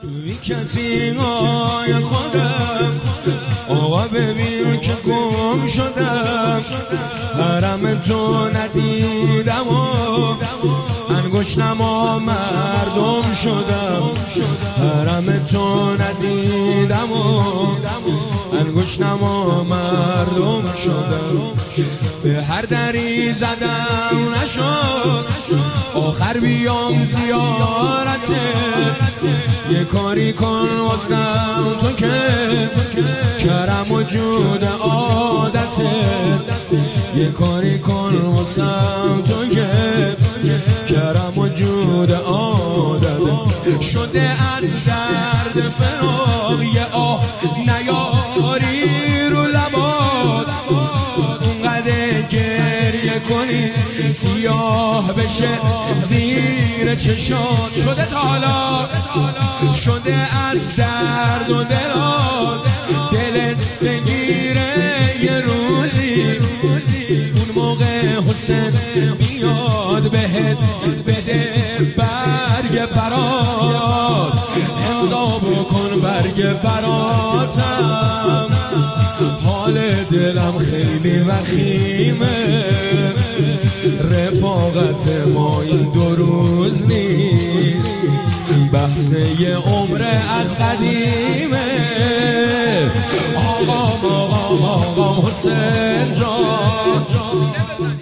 کسی های خودم آقا ببین که گم شدم، حرم تو ندیدم و انگشتم و مردم شدم، حرم تو ندیدم و انگشتم و مردم شدم. به هر دری زدم نشد، آخر بیام زیارته، یه کاری کن واسم تو که کرم و جود عادته، یه کاری کن واسم تو که کرم و جود عادته. شده از درد فراق یه آه نیاری رو لبات، اونقدر گریه کنی سیاه بشه زیر چشات. شده تالا شده از درد و دلات، دلت بگیره یه روزی، اون موقع حسین بیاد بهت بده برگ برات، امضا بکن برگ براتم. حال دلم خیلی وخیمه، رفاقت ما این 2 روز نیست، بحث یه عمر از قدیمه. آقا حسین جان